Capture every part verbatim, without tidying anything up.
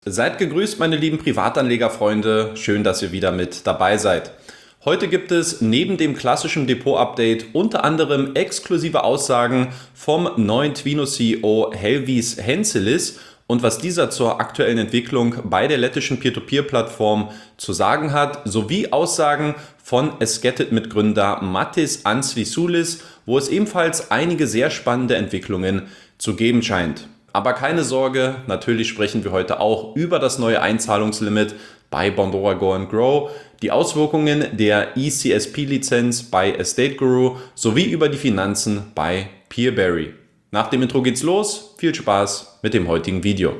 Seid gegrüßt, meine lieben Privatanlegerfreunde. Schön, dass ihr wieder mit dabei seid. Heute gibt es neben dem klassischen Depot-Update unter anderem exklusive Aussagen vom neuen Twino-C E O Helvis Henselis und was dieser zur aktuellen Entwicklung bei der lettischen Peer-to-Peer-Plattform zu sagen hat, sowie Aussagen von Esketit-Mitgründer Mattis Ansvisulis, wo es ebenfalls einige sehr spannende Entwicklungen zu geben scheint. Aber keine Sorge, natürlich sprechen wir heute auch über das neue Einzahlungslimit bei Bondora Go and Grow, die Auswirkungen der E C S P-Lizenz bei Estate Guru sowie über die Finanzen bei Peerberry. Nach dem Intro geht's los, viel Spaß mit dem heutigen Video.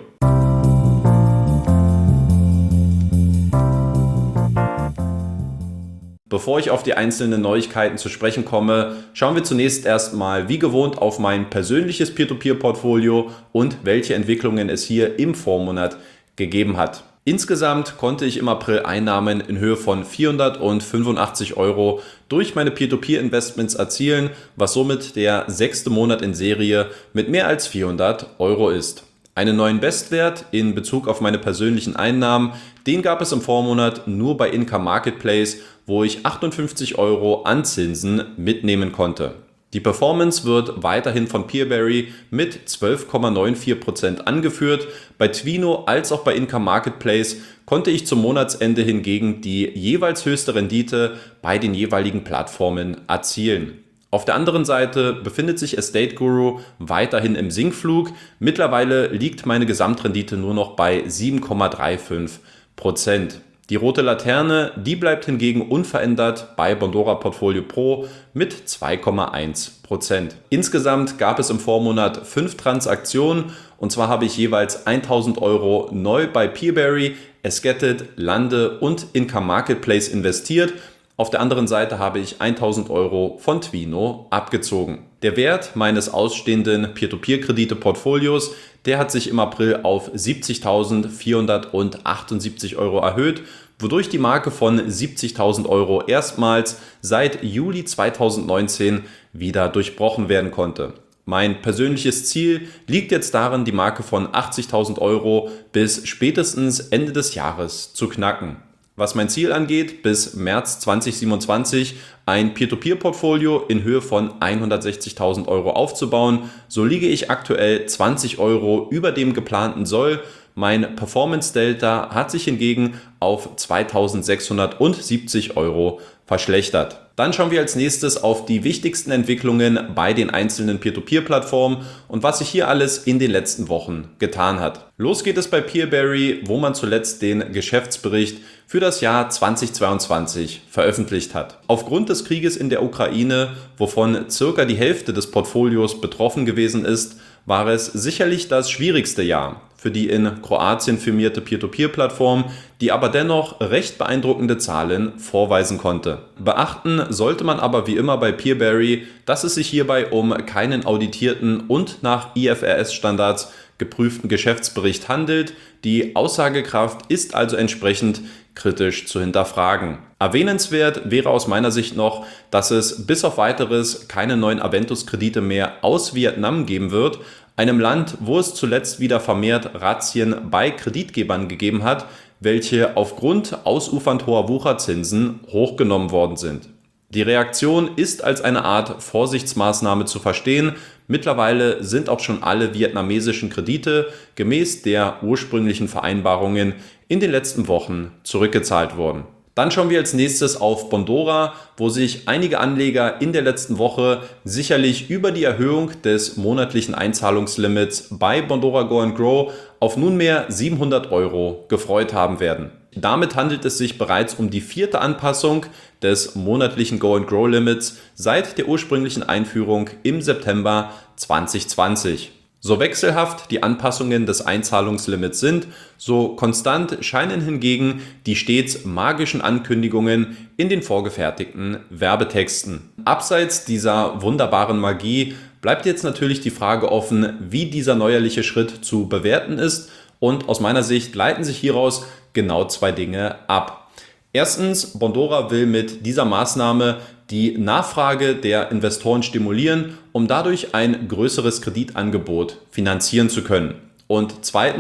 Bevor ich auf die einzelnen Neuigkeiten zu sprechen komme, schauen wir zunächst erstmal wie gewohnt auf mein persönliches Peer-to-Peer-Portfolio und welche Entwicklungen es hier im Vormonat gegeben hat. Insgesamt konnte ich im April Einnahmen in Höhe von vierhundertfünfundachtzig Euro durch meine Peer-to-Peer-Investments erzielen, was somit der sechste Monat in Serie mit mehr als vierhundert Euro ist. Einen neuen Bestwert in Bezug auf meine persönlichen Einnahmen, den gab es im Vormonat nur bei Income Marketplace, wo ich achtundfünfzig Euro an Zinsen mitnehmen konnte. Die Performance wird weiterhin von Peerberry mit zwölf Komma vierundneunzig Prozent angeführt. Bei Twino als auch bei Income Marketplace konnte ich zum Monatsende hingegen die jeweils höchste Rendite bei den jeweiligen Plattformen erzielen. Auf der anderen Seite befindet sich Estate Guru weiterhin im Sinkflug. Mittlerweile liegt meine Gesamtrendite nur noch bei sieben Komma fünfunddreißig Prozent. Die rote Laterne, die bleibt hingegen unverändert bei Bondora Portfolio Pro mit zwei Komma eins Prozent. Insgesamt gab es im Vormonat fünf Transaktionen und zwar habe ich jeweils tausend Euro neu bei Peerberry, Esketit, Lande und Income Marketplace investiert. Auf der anderen Seite habe ich tausend Euro von Twino abgezogen. Der Wert meines ausstehenden Peer-to-Peer-Kredite-Portfolios, der hat sich im April auf siebzigtausendvierhundertachtundsiebzig Euro erhöht, wodurch die Marke von siebzigtausend Euro erstmals seit Juli zweitausendneunzehn wieder durchbrochen werden konnte. Mein persönliches Ziel liegt jetzt darin, die Marke von achtzigtausend Euro bis spätestens Ende des Jahres zu knacken. Was mein Ziel angeht, bis März zweitausendsiebenundzwanzig ein Peer-to-Peer-Portfolio in Höhe von hundertsechzigtausend Euro aufzubauen, so liege ich aktuell zwanzig Euro über dem geplanten Soll. Mein Performance Delta hat sich hingegen auf zweitausendsechshundertsiebzig Euro verschlechtert. Dann schauen wir als nächstes auf die wichtigsten Entwicklungen bei den einzelnen Peer-to-Peer-Plattformen und was sich hier alles in den letzten Wochen getan hat. Los geht es bei Peerberry, wo man zuletzt den Geschäftsbericht für das Jahr zweitausendzweiundzwanzig veröffentlicht hat. Aufgrund des Krieges in der Ukraine, wovon circa die Hälfte des Portfolios betroffen gewesen ist, war es sicherlich das schwierigste Jahr für die in Kroatien firmierte Peer-to-Peer-Plattform, die aber dennoch recht beeindruckende Zahlen vorweisen konnte. Beachten sollte man aber wie immer bei Peerberry, dass es sich hierbei um keinen auditierten und nach I F R S-Standards geprüften Geschäftsbericht handelt. Die Aussagekraft ist also entsprechend kritisch zu hinterfragen. Erwähnenswert wäre aus meiner Sicht noch, dass es bis auf weiteres keine neuen Aventus-Kredite mehr aus Vietnam geben wird, einem Land, wo es zuletzt wieder vermehrt Razzien bei Kreditgebern gegeben hat, welche aufgrund ausufernd hoher Wucherzinsen hochgenommen worden sind. Die Reaktion ist als eine Art Vorsichtsmaßnahme zu verstehen. Mittlerweile sind auch schon alle vietnamesischen Kredite gemäß der ursprünglichen Vereinbarungen in den letzten Wochen zurückgezahlt worden. Dann schauen wir als nächstes auf Bondora, wo sich einige Anleger in der letzten Woche sicherlich über die Erhöhung des monatlichen Einzahlungslimits bei Bondora Go and Grow auf nunmehr siebenhundert Euro gefreut haben werden. Damit handelt es sich bereits um die vierte Anpassung des monatlichen Go and Grow Limits seit der ursprünglichen Einführung im September zweitausendzwanzig. So wechselhaft die Anpassungen des Einzahlungslimits sind, so konstant scheinen hingegen die stets magischen Ankündigungen in den vorgefertigten Werbetexten. Abseits dieser wunderbaren Magie bleibt jetzt natürlich die Frage offen, wie dieser neuerliche Schritt zu bewerten ist, und aus meiner Sicht leiten sich hieraus genau zwei Dinge ab. Erstens, Bondora will mit dieser Maßnahme die Nachfrage der Investoren stimulieren, um dadurch ein größeres Kreditangebot finanzieren zu können. Und zweitens,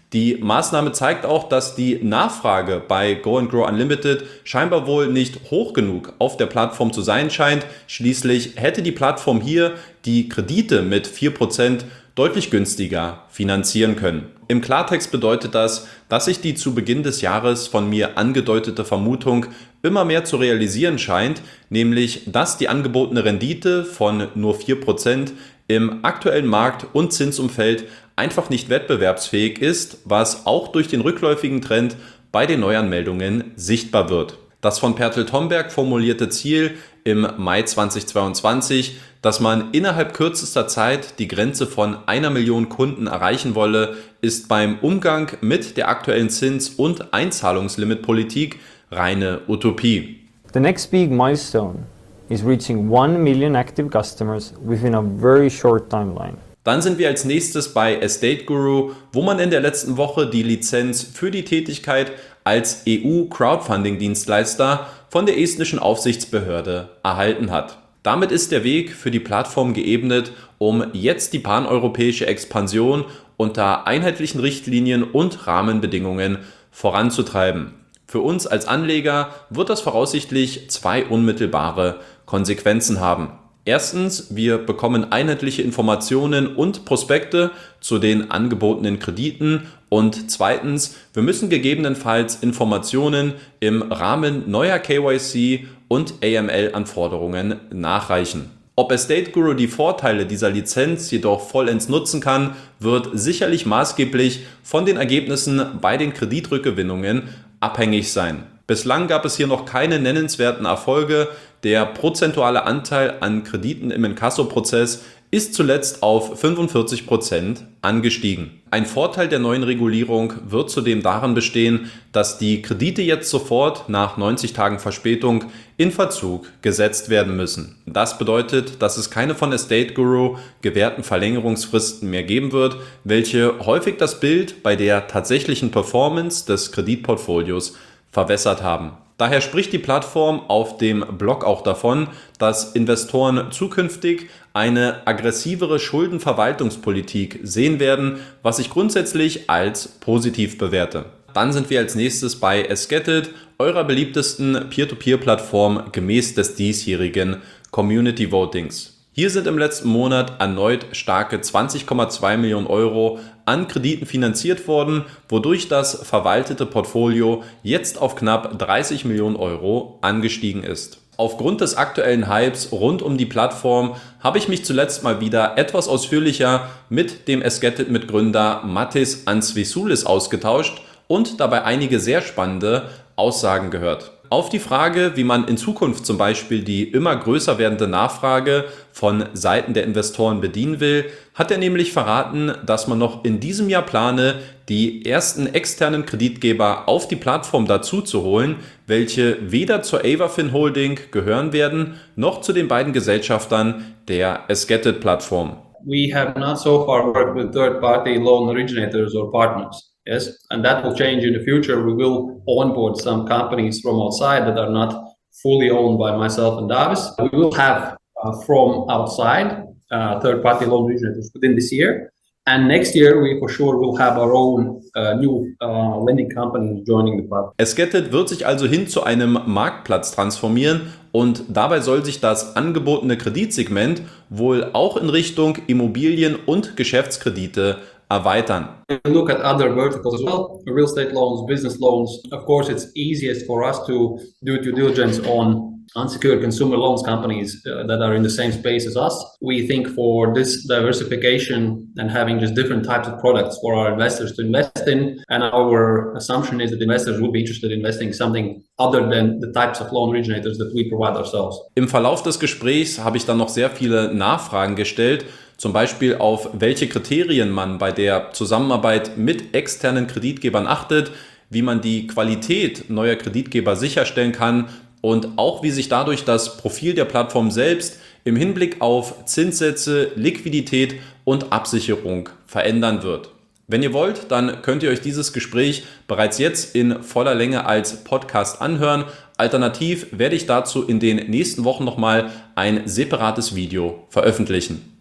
Die Maßnahme zeigt auch, dass die Nachfrage bei Go and Grow Unlimited scheinbar wohl nicht hoch genug auf der Plattform zu sein scheint. Schließlich hätte die Plattform hier die Kredite mit vier Prozent deutlich günstiger finanzieren können. Im Klartext bedeutet das, dass sich die zu Beginn des Jahres von mir angedeutete Vermutung immer mehr zu realisieren scheint, nämlich dass die angebotene Rendite von nur vier Prozent im aktuellen Markt- und Zinsumfeld einfach nicht wettbewerbsfähig ist, was auch durch den rückläufigen Trend bei den Neuanmeldungen sichtbar wird. Das von Bertel Tomberg formulierte Ziel im Mai zweitausendzweiundzwanzig, dass man innerhalb kürzester Zeit die Grenze von einer Million Kunden erreichen wolle, ist beim Umgang mit der aktuellen Zins- und Einzahlungslimitpolitik reine Utopie. The next big milestone is reaching one million active customers within a very short timeline. Dann sind wir als nächstes bei Estate Guru, wo man in der letzten Woche die Lizenz für die Tätigkeit als E U-Crowdfunding-Dienstleister von der estnischen Aufsichtsbehörde erhalten hat. Damit ist der Weg für die Plattform geebnet, um jetzt die paneuropäische Expansion unter einheitlichen Richtlinien und Rahmenbedingungen voranzutreiben. Für uns als Anleger wird das voraussichtlich zwei unmittelbare Konsequenzen haben. Erstens, wir bekommen einheitliche Informationen und Prospekte zu den angebotenen Krediten und zweitens, wir müssen gegebenenfalls Informationen im Rahmen neuer K Y C und A M L-Anforderungen nachreichen. Ob Estate Guru die Vorteile dieser Lizenz jedoch vollends nutzen kann, wird sicherlich maßgeblich von den Ergebnissen bei den Kreditrückgewinnungen abhängig sein. Bislang gab es hier noch keine nennenswerten Erfolge. Der prozentuale Anteil an Krediten im Inkasso-Prozess ist zuletzt auf fünfundvierzig Prozent angestiegen. Ein Vorteil der neuen Regulierung wird zudem darin bestehen, dass die Kredite jetzt sofort nach neunzig Tagen Verspätung in Verzug gesetzt werden müssen. Das bedeutet, dass es keine von Estate Guru gewährten Verlängerungsfristen mehr geben wird, welche häufig das Bild bei der tatsächlichen Performance des Kreditportfolios verwässert haben. Daher spricht die Plattform auf dem Blog auch davon, dass Investoren zukünftig eine aggressivere Schuldenverwaltungspolitik sehen werden, was ich grundsätzlich als positiv bewerte. Dann sind wir als nächstes bei Esketit, eurer beliebtesten Peer-to-Peer-Plattform gemäß des diesjährigen Community Votings. Hier sind im letzten Monat erneut starke zwanzig Komma zwei Millionen Euro an Krediten finanziert worden, wodurch das verwaltete Portfolio jetzt auf knapp dreißig Millionen Euro angestiegen ist. Aufgrund des aktuellen Hypes rund um die Plattform habe ich mich zuletzt mal wieder etwas ausführlicher mit dem Esketit-Mitgründer Mattis Ansvisulis ausgetauscht und dabei einige sehr spannende Aussagen gehört. Auf die Frage, wie man in Zukunft zum Beispiel die immer größer werdende Nachfrage von Seiten der Investoren bedienen will, hat er nämlich verraten, dass man noch in diesem Jahr plane, die ersten externen Kreditgeber auf die Plattform dazu zu holen, welche weder zur Avafin Holding gehören werden, noch zu den beiden Gesellschaftern der Esketit-Plattform. We have not so far worked with third-party loan originators or partners. Yes, and that will change in the future. We will onboard some companies from outside that are not fully owned by myself and Davis. We will have uh, from outside uh, third-party loan originators within this year. And next year, we for sure will have our own uh, new uh, lending company joining the platform. Esketit wird sich also hin zu einem Marktplatz transformieren und dabei soll sich das angebotene Kreditsegment wohl auch in Richtung Immobilien- und Geschäftskredite erweitern. We look at other verticals as well, real estate loans, business loans. Of course, it's easiest for us to do due diligence on unsecured consumer loans companies uh, that are in the same space as us. We think for this diversification and having just different types of products for our investors to invest in, and our assumption is that investors would be interested in investing in something other than the types of loan originators that we provide ourselves. Im Verlauf des Gesprächs habe ich dann noch sehr viele Nachfragen gestellt, zum Beispiel auf welche Kriterien man bei der Zusammenarbeit mit externen Kreditgebern achtet, wie man die Qualität neuer Kreditgeber sicherstellen kann und auch wie sich dadurch das Profil der Plattform selbst im Hinblick auf Zinssätze, Liquidität und Absicherung verändern wird. Wenn ihr wollt, dann könnt ihr euch dieses Gespräch bereits jetzt in voller Länge als Podcast anhören. Alternativ werde ich dazu in den nächsten Wochen nochmal ein separates Video veröffentlichen.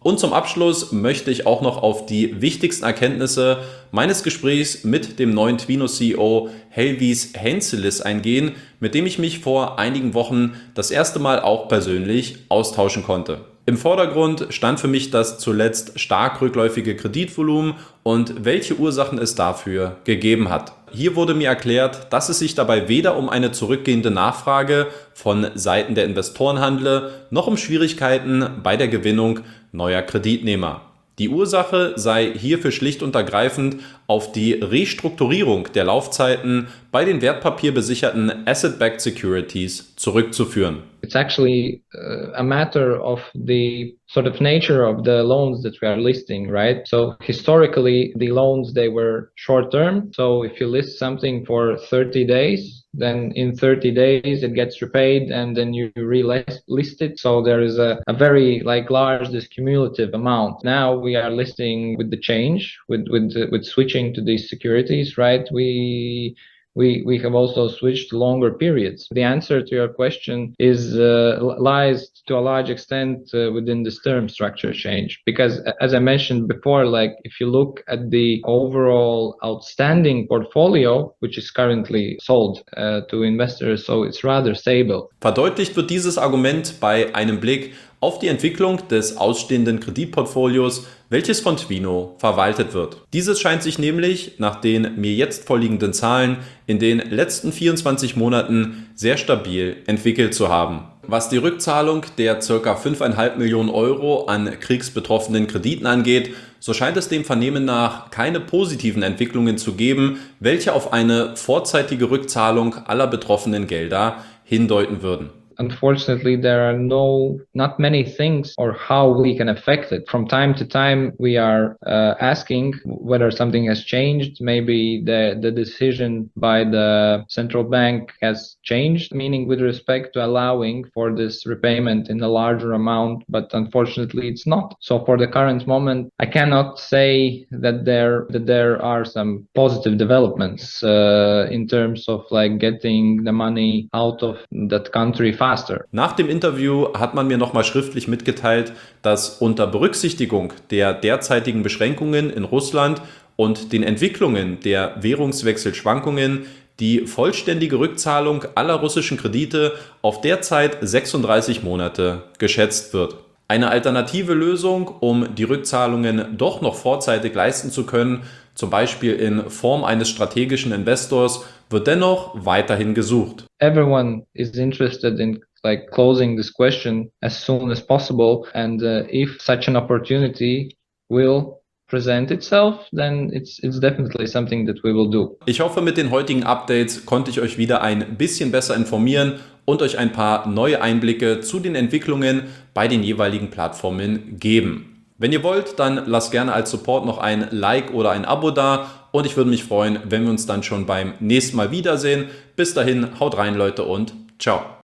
Und zum Abschluss möchte ich auch noch auf die wichtigsten Erkenntnisse meines Gesprächs mit dem neuen Twino-C E O Helvis Henselis eingehen, mit dem ich mich vor einigen Wochen das erste Mal auch persönlich austauschen konnte. Im Vordergrund stand für mich das zuletzt stark rückläufige Kreditvolumen und welche Ursachen es dafür gegeben hat. Hier wurde mir erklärt, dass es sich dabei weder um eine zurückgehende Nachfrage von Seiten der Investoren handle, noch um Schwierigkeiten bei der Gewinnung neuer Kreditnehmer. Die Ursache sei hierfür schlicht und ergreifend auf die Restrukturierung der Laufzeiten bei den wertpapierbesicherten Asset-Backed Securities zurückzuführen. It's actually uh, a matter of the sort of nature of the loans that we are listing, right? So historically, the loans, they were short term. So if you list something for thirty days, then in thirty days it gets repaid and then you relist it. So there is a, a very like large this cumulative amount. Now we are listing with the change, with with with switching to these securities, right? We We, we have also switched to longer periods. The answer to your question is uh, lies to a large extent uh, within this term structure change. Because as I mentioned before, like if you look at the overall outstanding portfolio, which is currently sold uh, to investors, so it's rather stable. Verdeutlicht wird dieses Argument bei einem Blick auf die Entwicklung des ausstehenden Kreditportfolios, welches von Twino verwaltet wird. Dieses scheint sich nämlich nach den mir jetzt vorliegenden Zahlen in den letzten vierundzwanzig Monaten sehr stabil entwickelt zu haben. Was die Rückzahlung der ca. fünf Komma fünf Millionen Euro an kriegsbetroffenen Krediten angeht, so scheint es dem Vernehmen nach keine positiven Entwicklungen zu geben, welche auf eine vorzeitige Rückzahlung aller betroffenen Gelder hindeuten würden. Unfortunately, there are no, not many things or how we can affect it. From time to time, we are uh, asking whether something has changed. Maybe the, the decision by the central bank has changed, meaning with respect to allowing for this repayment in a larger amount, but unfortunately it's not. So for the current moment, I cannot say that there, that there are some positive developments uh, in terms of like getting the money out of that country faster. Nach dem Interview hat man mir nochmal schriftlich mitgeteilt, dass unter Berücksichtigung der derzeitigen Beschränkungen in Russland und den Entwicklungen der Währungswechselschwankungen die vollständige Rückzahlung aller russischen Kredite auf derzeit sechsunddreißig Monate geschätzt wird. Eine alternative Lösung, um die Rückzahlungen doch noch vorzeitig leisten zu können, zum Beispiel in Form eines strategischen Investors, wird dennoch weiterhin gesucht. Everyone is interested in like closing this question as soon as possible, and uh, if such an opportunity will present itself, then it's it's definitely something that we will do. Ich hoffe, mit den heutigen Updates konnte ich euch wieder ein bisschen besser informieren und euch ein paar neue Einblicke zu den Entwicklungen bei den jeweiligen Plattformen geben. Wenn ihr wollt, dann lasst gerne als Support noch ein Like oder ein Abo da und ich würde mich freuen, wenn wir uns dann schon beim nächsten Mal wiedersehen. Bis dahin, haut rein Leute und ciao.